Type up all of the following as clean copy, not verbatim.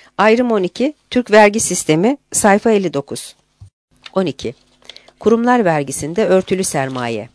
Ayrım 12, Türk Vergi Sistemi, sayfa 59. 12. Kurumlar vergisinde örtülü sermaye.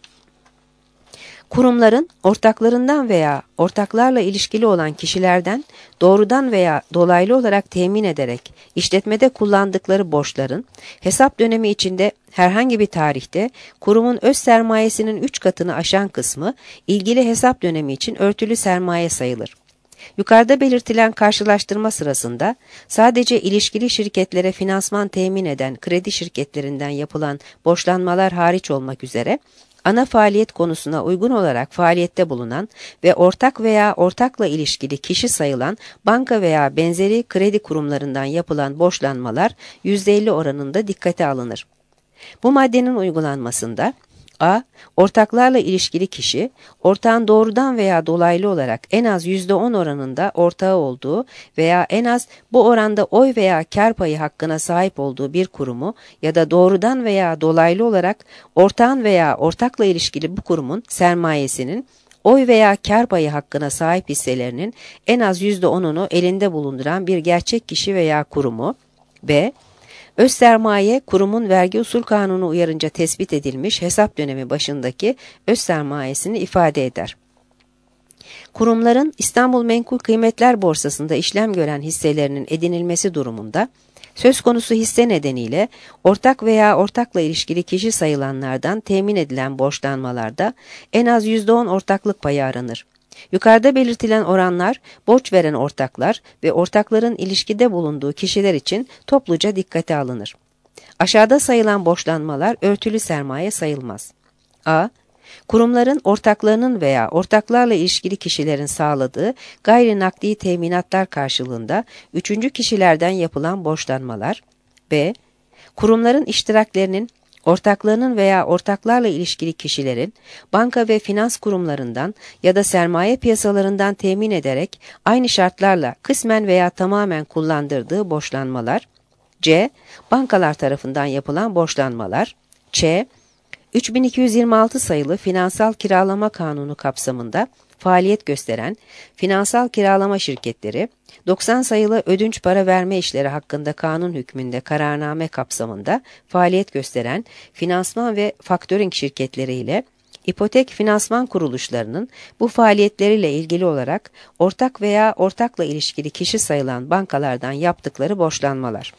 Kurumların ortaklarından veya ortaklarla ilişkili olan kişilerden doğrudan veya dolaylı olarak temin ederek işletmede kullandıkları borçların hesap dönemi içinde herhangi bir tarihte kurumun öz sermayesinin 3 katını aşan kısmı ilgili hesap dönemi için örtülü sermaye sayılır. Yukarıda belirtilen karşılaştırma sırasında sadece ilişkili şirketlere finansman temin eden kredi şirketlerinden yapılan borçlanmalar hariç olmak üzere ana faaliyet konusuna uygun olarak faaliyette bulunan ve ortak veya ortakla ilişkili kişi sayılan banka veya benzeri kredi kurumlarından yapılan borçlanmalar %50 oranında dikkate alınır. Bu maddenin uygulanmasında a. Ortaklarla ilişkili kişi, ortağın doğrudan veya dolaylı olarak en az %10 oranında ortağı olduğu veya en az bu oranda oy veya kar payı hakkına sahip olduğu bir kurumu ya da doğrudan veya dolaylı olarak ortağın veya ortakla ilişkili bu kurumun sermayesinin oy veya kar payı hakkına sahip hisselerinin en az %10'unu elinde bulunduran bir gerçek kişi veya kurumu. B. Öz sermaye, kurumun vergi usul kanunu uyarınca tespit edilmiş hesap dönemi başındaki öz sermayesini ifade eder. Kurumların İstanbul Menkul Kıymetler Borsası'nda işlem gören hisselerinin edinilmesi durumunda, söz konusu hisse nedeniyle ortak veya ortakla ilişkili kişi sayılanlardan temin edilen borçlanmalarda en az %10 ortaklık payı aranır. Yukarıda belirtilen oranlar borç veren ortaklar ve ortakların ilişkide bulunduğu kişiler için topluca dikkate alınır. Aşağıda sayılan borçlanmalar örtülü sermaye sayılmaz. A. Kurumların ortaklarının veya ortaklarla ilişkili kişilerin sağladığı gayri nakdi teminatlar karşılığında üçüncü kişilerden yapılan borçlanmalar. B. Kurumların iştiraklerinin ortaklarının veya ortaklarla ilişkili kişilerin banka ve finans kurumlarından ya da sermaye piyasalarından temin ederek aynı şartlarla kısmen veya tamamen kullandırdığı borçlanmalar. C. Bankalar tarafından yapılan borçlanmalar. Ç. 3226 sayılı Finansal Kiralama Kanunu kapsamında faaliyet gösteren finansal kiralama şirketleri, 90 sayılı ödünç para verme işleri hakkında kanun hükmünde kararname kapsamında faaliyet gösteren finansman ve faktörink şirketleri ile ipotek finansman kuruluşlarının bu faaliyetleriyle ilgili olarak ortak veya ortakla ilişkili kişi sayılan bankalardan yaptıkları borçlanmalar.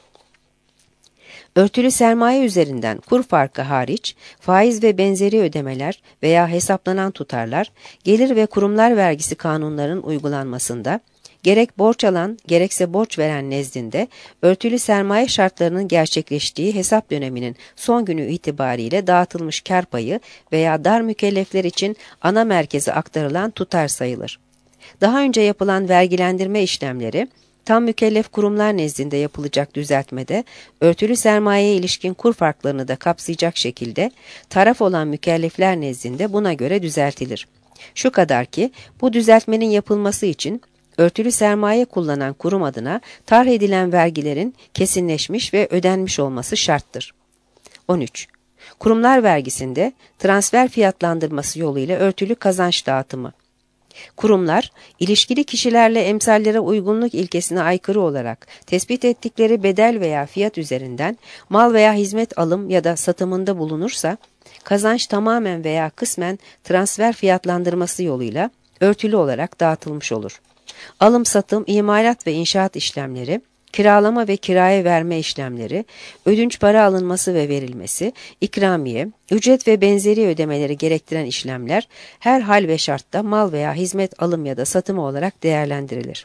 Örtülü sermaye üzerinden kur farkı hariç, faiz ve benzeri ödemeler veya hesaplanan tutarlar, gelir ve kurumlar vergisi kanunlarının uygulanmasında, gerek borç alan gerekse borç veren nezdinde örtülü sermaye şartlarının gerçekleştiği hesap döneminin son günü itibariyle dağıtılmış kar payı veya dar mükellefler için ana merkeze aktarılan tutar sayılır. Daha önce yapılan vergilendirme işlemleri, tam mükellef kurumlar nezdinde yapılacak düzeltmede örtülü sermayeye ilişkin kur farklarını da kapsayacak şekilde taraf olan mükellefler nezdinde buna göre düzeltilir. Şu kadar ki bu düzeltmenin yapılması için örtülü sermaye kullanan kurum adına tarh edilen vergilerin kesinleşmiş ve ödenmiş olması şarttır. 13. Kurumlar vergisinde transfer fiyatlandırması yoluyla örtülü kazanç dağıtımı. Kurumlar, ilişkili kişilerle emsallere uygunluk ilkesine aykırı olarak tespit ettikleri bedel veya fiyat üzerinden mal veya hizmet alım ya da satımında bulunursa, kazanç tamamen veya kısmen transfer fiyatlandırması yoluyla örtülü olarak dağıtılmış olur. Alım, satım, imalat ve inşaat işlemleri, kiralama ve kiraya verme işlemleri, ödünç para alınması ve verilmesi, ikramiye, ücret ve benzeri ödemeleri gerektiren işlemler her hal ve şartta mal veya hizmet alım ya da satımı olarak değerlendirilir.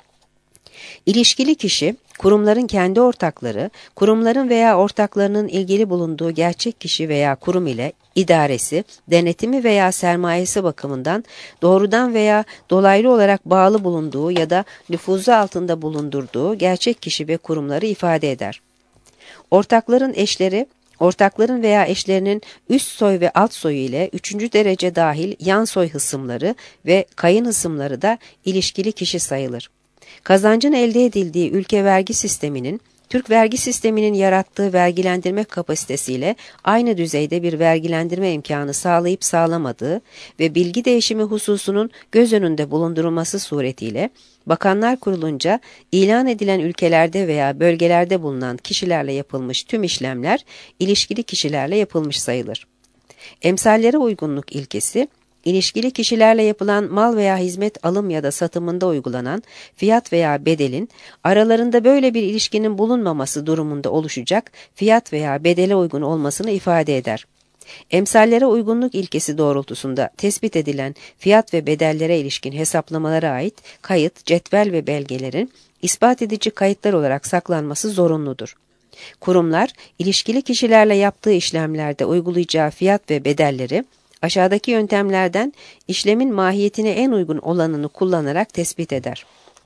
İlişkili kişi, kurumların kendi ortakları, kurumların veya ortaklarının ilgili bulunduğu gerçek kişi veya kurum ile idaresi, denetimi veya sermayesi bakımından doğrudan veya dolaylı olarak bağlı bulunduğu ya da nüfuzu altında bulundurduğu gerçek kişi ve kurumları ifade eder. Ortakların eşleri, ortakların veya eşlerinin üst soy ve alt soyu ile 3. derece dahil yan soy hısımları ve kayın hısımları da ilişkili kişi sayılır. Kazancın elde edildiği ülke vergi sisteminin Türk vergi sisteminin yarattığı vergilendirme kapasitesiyle aynı düzeyde bir vergilendirme imkanı sağlayıp sağlamadığı ve bilgi değişimi hususunun göz önünde bulundurulması suretiyle Bakanlar Kurulu'nca ilan edilen ülkelerde veya bölgelerde bulunan kişilerle yapılmış tüm işlemler ilişkili kişilerle yapılmış sayılır. Emsallere uygunluk ilkesi, İlişkili kişilerle yapılan mal veya hizmet alım ya da satımında uygulanan fiyat veya bedelin aralarında böyle bir ilişkinin bulunmaması durumunda oluşacak fiyat veya bedele uygun olmasını ifade eder. Emsallere uygunluk ilkesi doğrultusunda tespit edilen fiyat ve bedellere ilişkin hesaplamalara ait kayıt, cetvel ve belgelerin ispat edici kayıtlar olarak saklanması zorunludur. Kurumlar, ilişkili kişilerle yaptığı işlemlerde uygulayacağı fiyat ve bedelleri aşağıdaki yöntemlerden işlemin mahiyetine en uygun olanını kullanarak tespit eder.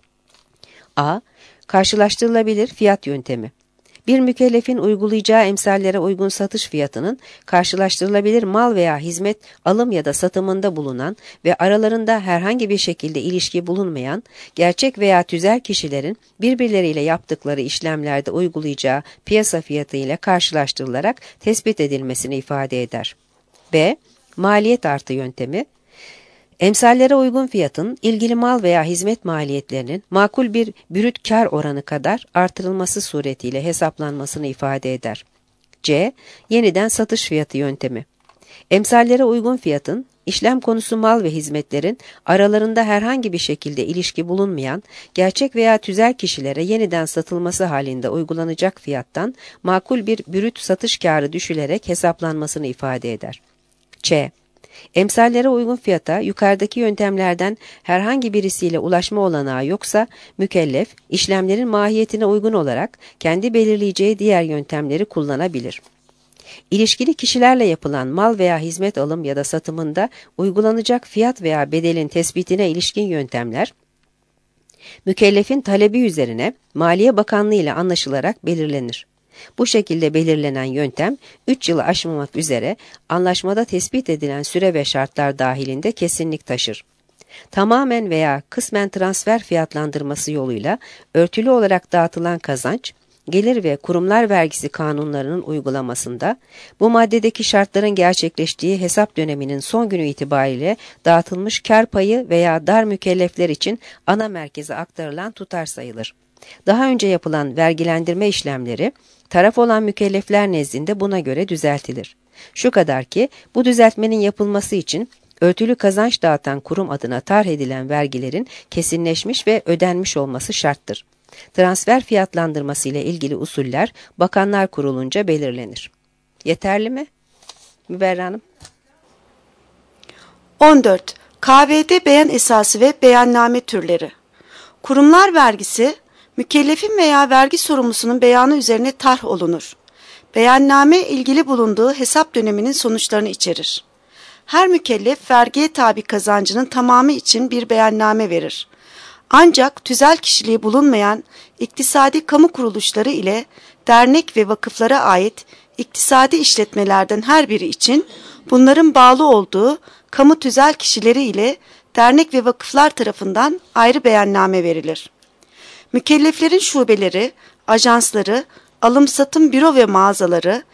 A. Karşılaştırılabilir fiyat yöntemi. Bir mükellefin uygulayacağı emsallere uygun satış fiyatının karşılaştırılabilir mal veya hizmet alım ya da satımında bulunan ve aralarında herhangi bir şekilde ilişki bulunmayan gerçek veya tüzel kişilerin birbirleriyle yaptıkları işlemlerde uygulayacağı piyasa fiyatı ile karşılaştırılarak tespit edilmesini ifade eder. B. Maliyet artı yöntemi. Emsallere uygun fiyatın ilgili mal veya hizmet maliyetlerinin makul bir brüt kar oranı kadar artırılması suretiyle hesaplanmasını ifade eder. C. Yeniden satış fiyatı yöntemi. Emsallere uygun fiyatın işlem konusu mal ve hizmetlerin aralarında herhangi bir şekilde ilişki bulunmayan gerçek veya tüzel kişilere yeniden satılması halinde uygulanacak fiyattan makul bir brüt satış karı düşülerek hesaplanmasını ifade eder. Ç. Emsallere uygun fiyata yukarıdaki yöntemlerden herhangi birisiyle ulaşma olanağı yoksa mükellef, işlemlerin mahiyetine uygun olarak kendi belirleyeceği diğer yöntemleri kullanabilir. İlişkili kişilerle yapılan mal veya hizmet alım ya da satımında uygulanacak fiyat veya bedelin tespitine ilişkin yöntemler, mükellefin talebi üzerine Maliye Bakanlığı ile anlaşılarak belirlenir. Bu şekilde belirlenen yöntem 3 yılı aşmamak üzere anlaşmada tespit edilen süre ve şartlar dahilinde kesinlik taşır. Tamamen veya kısmen transfer fiyatlandırması yoluyla örtülü olarak dağıtılan kazanç, gelir ve kurumlar vergisi kanunlarının uygulamasında bu maddedeki şartların gerçekleştiği hesap döneminin son günü itibariyle dağıtılmış kar payı veya dar mükellefler için ana merkeze aktarılan tutar sayılır. Daha önce yapılan vergilendirme işlemleri taraf olan mükellefler nezdinde buna göre düzeltilir. Şu kadar ki bu düzeltmenin yapılması için örtülü kazanç dağıtan kurum adına tarh edilen vergilerin kesinleşmiş ve ödenmiş olması şarttır. Transfer fiyatlandırması ile ilgili usuller Bakanlar Kurulu'nca belirlenir. Yeterli mi? Müberra Hanım. 14. KVD beyan esası ve beyanname türleri. Kurumlar vergisi, mükellefin veya vergi sorumlusunun beyanı üzerine tarh olunur. Beyanname ilgili bulunduğu hesap döneminin sonuçlarını içerir. Her mükellef vergiye tabi kazancının tamamı için bir beyanname verir. Ancak tüzel kişiliği bulunmayan iktisadi kamu kuruluşları ile dernek ve vakıflara ait iktisadi işletmelerden her biri için bunların bağlı olduğu kamu tüzel kişileri ile dernek ve vakıflar tarafından ayrı beyanname verilir. Mükelleflerin şubeleri, ajansları, alım-satım büro ve mağazaları,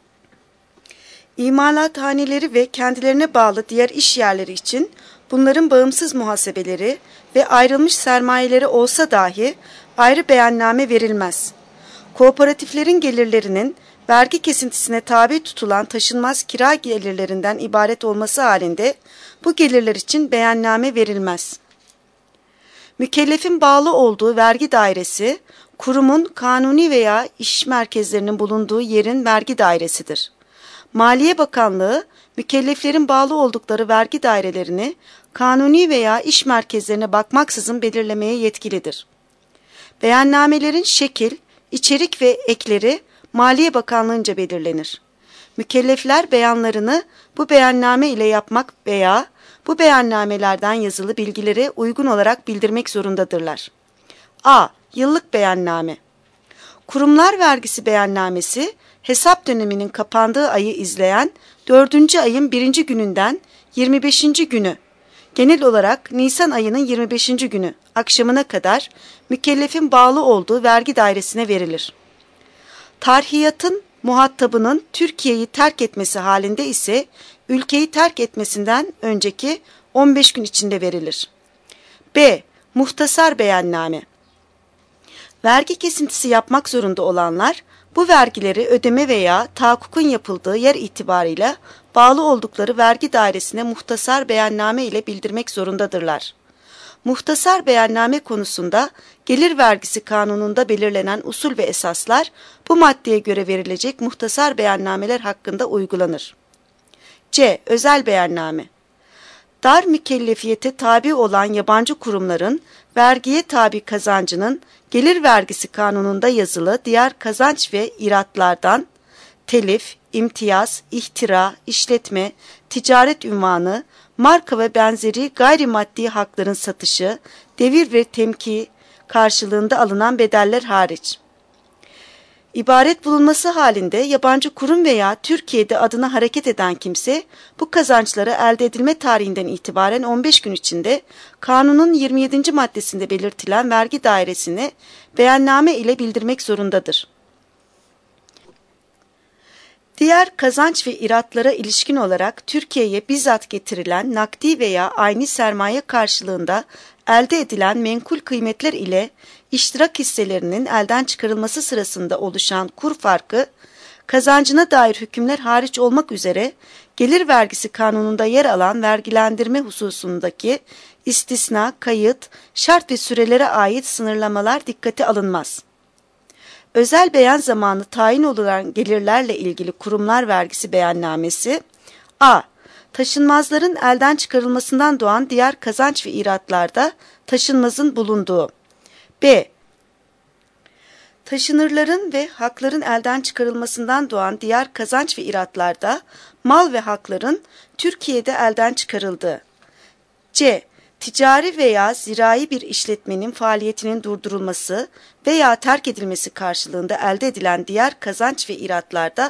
imalathaneleri ve kendilerine bağlı diğer iş yerleri için bunların bağımsız muhasebeleri ve ayrılmış sermayeleri olsa dahi ayrı beyanname verilmez. Kooperatiflerin gelirlerinin vergi kesintisine tabi tutulan taşınmaz kira gelirlerinden ibaret olması halinde bu gelirler için beyanname verilmez. Mükellefin bağlı olduğu vergi dairesi, kurumun kanuni veya iş merkezlerinin bulunduğu yerin vergi dairesidir. Maliye Bakanlığı, mükelleflerin bağlı oldukları vergi dairelerini kanuni veya iş merkezlerine bakmaksızın belirlemeye yetkilidir. Beyannamelerin şekil, içerik ve ekleri Maliye Bakanlığı'nca belirlenir. Mükellefler beyanlarını bu beyanname ile yapmak veya bu beyannamelerden yazılı bilgilere uygun olarak bildirmek zorundadırlar. A. Yıllık beyanname. Kurumlar vergisi beyannamesi, hesap döneminin kapandığı ayı izleyen 4. ayın 1. gününden 25. günü, genel olarak Nisan ayının 25. günü akşamına kadar mükellefin bağlı olduğu vergi dairesine verilir. Tarhiyatın muhatabının Türkiye'yi terk etmesi halinde ise ülkeyi terk etmesinden önceki 15 gün içinde verilir. B. Muhtasar beyanname. Vergi kesintisi yapmak zorunda olanlar bu vergileri ödeme veya tahakkukun yapıldığı yer itibarıyla bağlı oldukları vergi dairesine muhtasar beyanname ile bildirmek zorundadırlar. Muhtasar beyanname konusunda gelir vergisi kanununda belirlenen usul ve esaslar bu maddeye göre verilecek muhtasar beyannameler hakkında uygulanır. C. Özel beyanname. Dar mükellefiyete tabi olan yabancı kurumların vergiye tabi kazancının gelir vergisi kanununda yazılı diğer kazanç ve iratlardan telif, imtiyaz, ihtira, işletme, ticaret unvanı, marka ve benzeri gayrimaddi hakların satışı, devir ve temki karşılığında alınan bedeller hariç İbaret bulunması halinde yabancı kurum veya Türkiye'de adına hareket eden kimse bu kazançları elde edilme tarihinden itibaren 15 gün içinde kanunun 27. maddesinde belirtilen vergi dairesine beyanname ile bildirmek zorundadır. Diğer kazanç ve iratlara ilişkin olarak Türkiye'ye bizzat getirilen nakdi veya ayni sermaye karşılığında elde edilen menkul kıymetler ile iştirak hisselerinin elden çıkarılması sırasında oluşan kur farkı, kazancına dair hükümler hariç olmak üzere gelir vergisi kanununda yer alan vergilendirme hususundaki istisna, kayıt, şart ve sürelere ait sınırlamalar dikkate alınmaz. Özel beyan zamanı tayin olan gelirlerle ilgili kurumlar vergisi beyannamesi a. Taşınmazların elden çıkarılmasından doğan diğer kazanç ve iratlarda taşınmazın bulunduğu. B. Taşınırların ve hakların elden çıkarılmasından doğan diğer kazanç ve iratlarda mal ve hakların Türkiye'de elden çıkarıldığı. C. Ticari veya zirai bir işletmenin faaliyetinin durdurulması veya terk edilmesi karşılığında elde edilen diğer kazanç ve iratlarda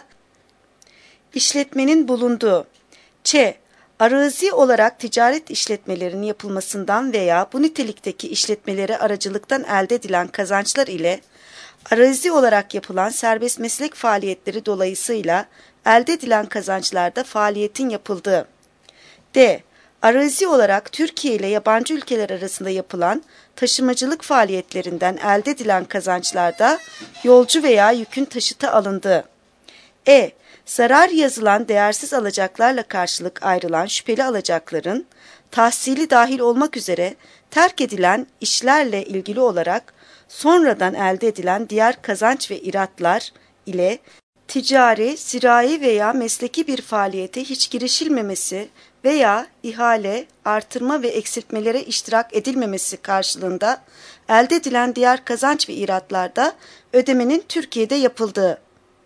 işletmenin bulunduğu. Ç. Arazi olarak ticaret işletmelerinin yapılmasından veya bu nitelikteki işletmelere aracılıktan elde edilen kazançlar ile arazi olarak yapılan serbest meslek faaliyetleri dolayısıyla elde edilen kazançlarda faaliyetin yapıldığı. D. Arazi olarak Türkiye ile yabancı ülkeler arasında yapılan taşımacılık faaliyetlerinden elde edilen kazançlarda yolcu veya yükün taşıta alındığı. E. Zarar yazılan değersiz alacaklarla karşılık ayrılan şüpheli alacakların tahsili dahil olmak üzere terk edilen işlerle ilgili olarak sonradan elde edilen diğer kazanç ve iratlar ile ticari, zirai veya mesleki bir faaliyete hiç girişilmemesi veya ihale, artırma ve eksiltmelere iştirak edilmemesi karşılığında elde edilen diğer kazanç ve iratlarda ödemenin Türkiye'de yapıldığı.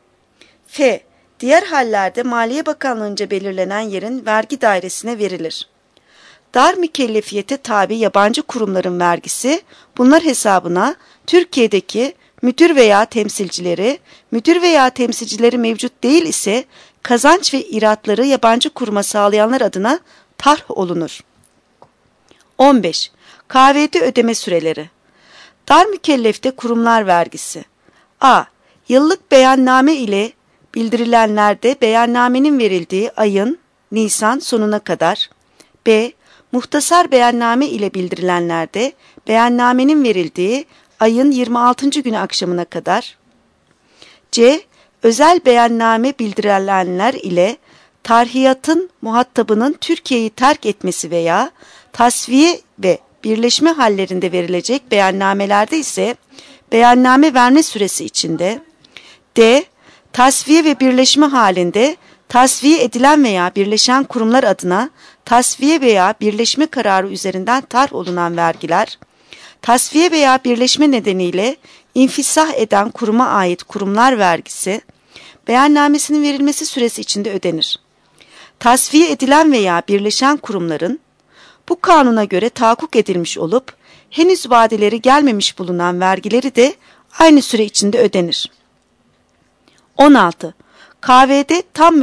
F. Diğer hallerde Maliye Bakanlığı'nca belirlenen yerin vergi dairesine verilir. Dar mükellefiyete tabi yabancı kurumların vergisi bunlar hesabına Türkiye'deki müdür veya temsilcileri mevcut değil ise kazanç ve iratları yabancı kuruma sağlayanlar adına tarh olunur. 15. KVD ödeme süreleri. Dar mükellefte kurumlar vergisi. A. Yıllık beyanname ile bildirilenlerde beyannamenin verildiği ayın Nisan sonuna kadar. B. Muhtasar beyanname ile bildirilenlerde beyannamenin verildiği ayın 26. günü akşamına kadar. C. Özel beyanname bildirilenler ile tarhiyatın muhatabının Türkiye'yi terk etmesi veya tasfiye ve birleşme hallerinde verilecek beyannamelerde ise beyanname verme süresi içinde. D. Tasfiye ve birleşme halinde tasfiye edilen veya birleşen kurumlar adına tasfiye veya birleşme kararı üzerinden tarh olunan vergiler, tasfiye veya birleşme nedeniyle infisah eden kuruma ait kurumlar vergisi, beyannamesinin verilmesi süresi içinde ödenir. Tasfiye edilen veya birleşen kurumların, bu kanuna göre tahakkuk edilmiş olup, henüz vadeleri gelmemiş bulunan vergileri de aynı süre içinde ödenir. 16. KVD tam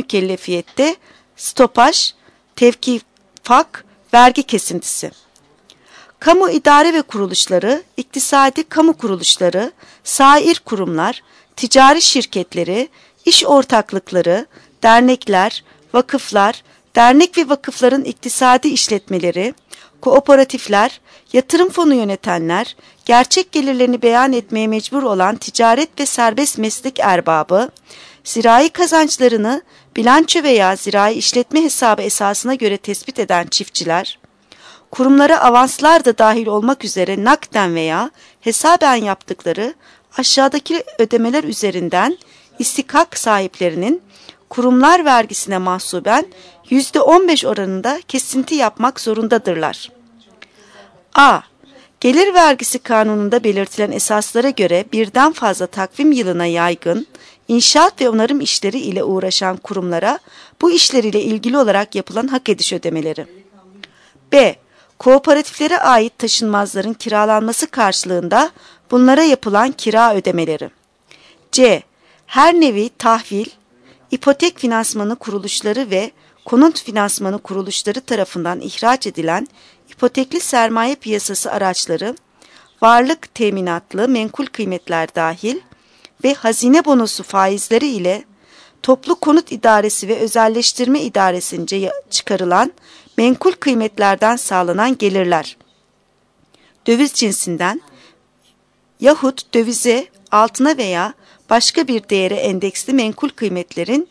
mükellefiyette stopaj, tevkifak, vergi kesintisi. Kamu idare ve kuruluşları, iktisadi kamu kuruluşları, sair kurumlar, ticari şirketleri, iş ortaklıkları, dernekler, vakıflar, dernek ve vakıfların iktisadi işletmeleri, kooperatifler, yatırım fonu yönetenler, gerçek gelirlerini beyan etmeye mecbur olan ticaret ve serbest meslek erbabı, zirai kazançlarını bilanço veya zirai işletme hesabı esasına göre tespit eden çiftçiler, kurumlara avanslar da dahil olmak üzere nakden veya hesaben yaptıkları aşağıdaki ödemeler üzerinden istikak sahiplerinin kurumlar vergisine mahsuben %15 oranında kesinti yapmak zorundadırlar. A. Gelir vergisi kanununda belirtilen esaslara göre birden fazla takvim yılına yaygın inşaat ve onarım işleri ile uğraşan kurumlara bu işleriyle ilgili olarak yapılan hak ediş ödemeleri. B. Kooperatiflere ait taşınmazların kiralanması karşılığında bunlara yapılan kira ödemeleri. C. Her nevi tahvil, ipotek finansmanı kuruluşları ve konut finansmanı kuruluşları tarafından ihraç edilen ipotekli sermaye piyasası araçları, varlık teminatlı menkul kıymetler dahil ve hazine bonosu faizleri ile Toplu Konut İdaresi ve Özelleştirme İdaresince çıkarılan menkul kıymetlerden sağlanan gelirler, döviz cinsinden yahut dövize, altına veya başka bir değere endeksli menkul kıymetlerin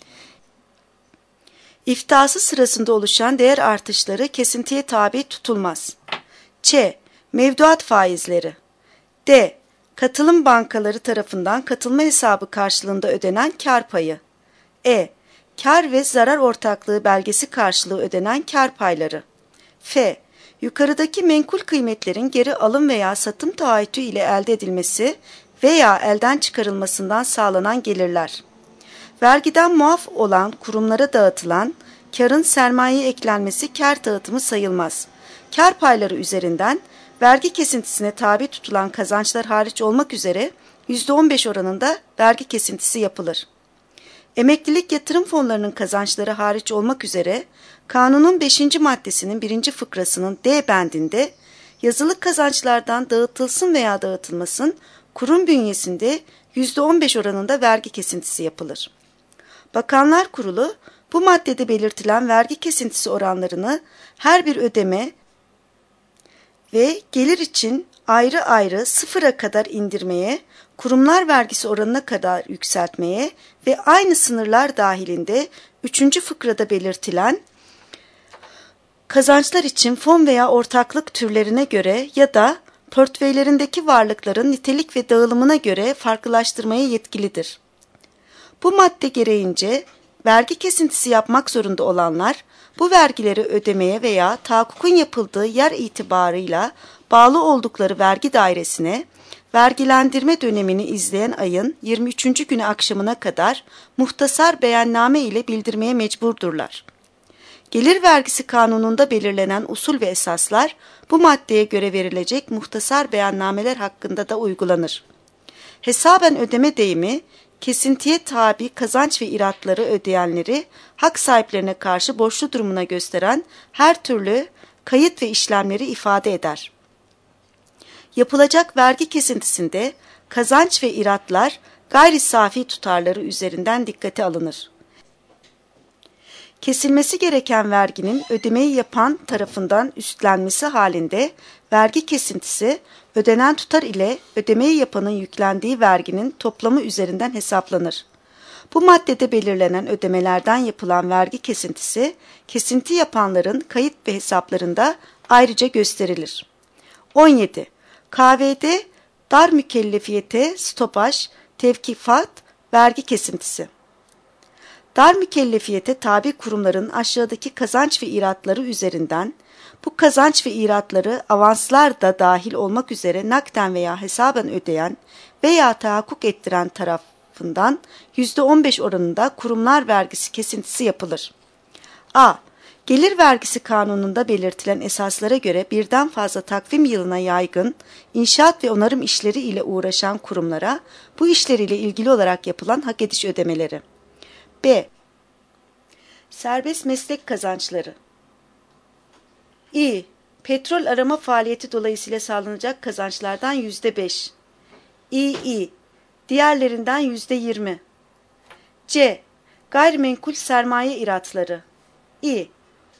iftası sırasında oluşan değer artışları kesintiye tabi tutulmaz. Ç. Mevduat faizleri. D. Katılım bankaları tarafından katılma hesabı karşılığında ödenen kar payı. E. Kar ve zarar ortaklığı belgesi karşılığı ödenen kar payları. F. Yukarıdaki menkul kıymetlerin geri alım veya satım taahhütü ile elde edilmesi veya elden çıkarılmasından sağlanan gelirler. Vergiden muaf olan kurumlara dağıtılan karın sermayeye eklenmesi kar dağıtımı sayılmaz. Kar payları üzerinden vergi kesintisine tabi tutulan kazançlar hariç olmak üzere %15 oranında vergi kesintisi yapılır. Emeklilik yatırım fonlarının kazançları hariç olmak üzere kanunun 5. maddesinin 1. fıkrasının D bendinde yazılı kazançlardan dağıtılsın veya dağıtılmasın kurum bünyesinde %15 oranında vergi kesintisi yapılır. Bakanlar Kurulu bu maddede belirtilen vergi kesintisi oranlarını her bir ödeme ve gelir için ayrı ayrı sıfıra kadar indirmeye, kurumlar vergisi oranına kadar yükseltmeye ve aynı sınırlar dahilinde 3. fıkrada belirtilen kazançlar için fon veya ortaklık türlerine göre ya da portföylerindeki varlıkların nitelik ve dağılımına göre farklılaştırmaya yetkilidir. Bu madde gereğince vergi kesintisi yapmak zorunda olanlar bu vergileri ödemeye veya tahakkukun yapıldığı yer itibarıyla bağlı oldukları vergi dairesine vergilendirme dönemini izleyen ayın 23. günü akşamına kadar muhtasar beyanname ile bildirmeye mecburdurlar. Gelir vergisi kanununda belirlenen usul ve esaslar bu maddeye göre verilecek muhtasar beyannameler hakkında da uygulanır. Hesaben ödeme deyimi, kesintiye tabi kazanç ve iratları ödeyenleri hak sahiplerine karşı borçlu durumuna gösteren her türlü kayıt ve işlemleri ifade eder. Yapılacak vergi kesintisinde kazanç ve iratlar gayri safi tutarları üzerinden dikkate alınır. Kesilmesi gereken verginin ödemeyi yapan tarafından üstlenmesi halinde vergi kesintisi ödenen tutar ile ödemeyi yapanın yüklendiği verginin toplamı üzerinden hesaplanır. Bu maddede belirlenen ödemelerden yapılan vergi kesintisi, kesinti yapanların kayıt ve hesaplarında ayrıca gösterilir. 17. KVD, dar mükellefiyete, stopaj, tevkifat, vergi kesintisi. Dar mükellefiyete tabi kurumların aşağıdaki kazanç ve iratları üzerinden, bu kazanç ve iratları avanslar da dahil olmak üzere nakden veya hesaben ödeyen veya tahakkuk ettiren tarafından %15 oranında kurumlar vergisi kesintisi yapılır. A. Gelir vergisi kanununda belirtilen esaslara göre birden fazla takvim yılına yaygın inşaat ve onarım işleri ile uğraşan kurumlara bu işleriyle ilgili olarak yapılan hak ediş ödemeleri. B. Serbest meslek kazançları. İ. petrol arama faaliyeti dolayısıyla sağlanacak kazançlardan %5. İ. Diğerlerinden %20. C. Gayrimenkul sermaye iratları. İ.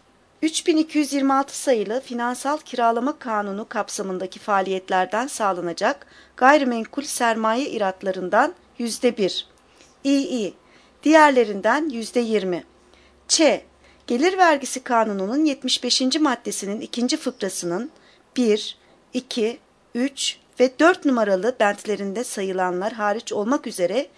3226 sayılı Finansal Kiralama Kanunu kapsamındaki faaliyetlerden sağlanacak gayrimenkul sermaye iratlarından %1. İ. Diğerlerinden %20. Ç. Gelir Vergisi Kanunu'nun 75. maddesinin 2. fıkrasının 1, 2, 3 ve 4 numaralı bentlerinde sayılanlar hariç olmak üzere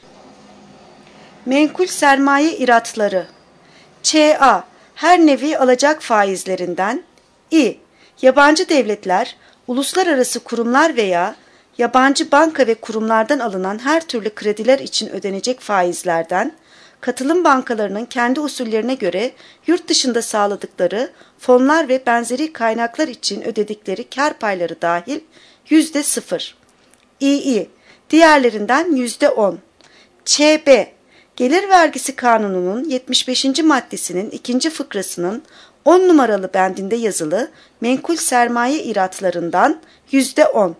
menkul sermaye iratları. Ç.A. Her nevi alacak faizlerinden. İ. Yabancı devletler, uluslararası kurumlar veya yabancı banka ve kurumlardan alınan her türlü krediler için ödenecek faizlerden, katılım bankalarının kendi usullerine göre yurt dışında sağladıkları fonlar ve benzeri kaynaklar için ödedikleri kar payları dahil %0. İ. Diğerlerinden %10. Ç.B. Gelir Vergisi Kanunu'nun 75. maddesinin 2. fıkrasının 10 numaralı bendinde yazılı menkul sermaye iratlarından %10.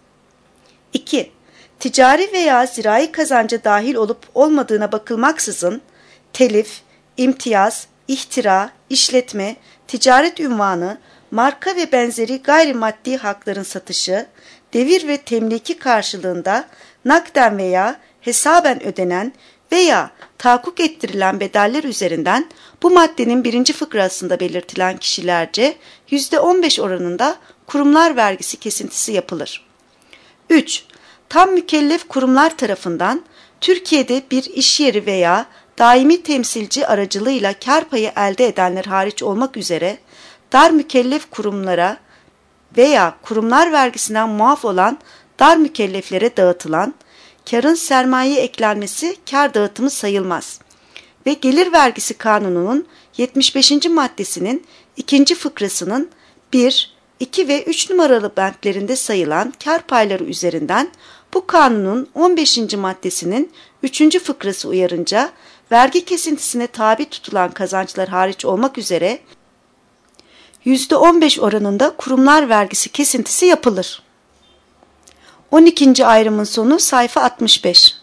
2. Ticari veya zirai kazanca dahil olup olmadığına bakılmaksızın telif, imtiyaz, ihtira, işletme, ticaret ünvanı, marka ve benzeri gayrimaddi hakların satışı, devir ve temliki karşılığında nakden veya hesaben ödenen veya tahakkuk ettirilen bedeller üzerinden bu maddenin 1. fıkrasında belirtilen kişilerce %15 oranında kurumlar vergisi kesintisi yapılır. 3. Tam mükellef kurumlar tarafından Türkiye'de bir iş yeri veya daimi temsilci aracılığıyla kar payı elde edenler hariç olmak üzere dar mükellef kurumlara veya kurumlar vergisinden muaf olan dar mükelleflere dağıtılan karın sermaye eklenmesi kar dağıtımı sayılmaz ve Gelir Vergisi Kanunu'nun 75. maddesinin 2. fıkrasının 1, 2 ve 3 numaralı bentlerinde sayılan kar payları üzerinden bu kanunun 15. maddesinin 3. fıkrası uyarınca vergi kesintisine tabi tutulan kazançlar hariç olmak üzere %15 oranında kurumlar vergisi kesintisi yapılır. 12. ayrımın sonu sayfa 65.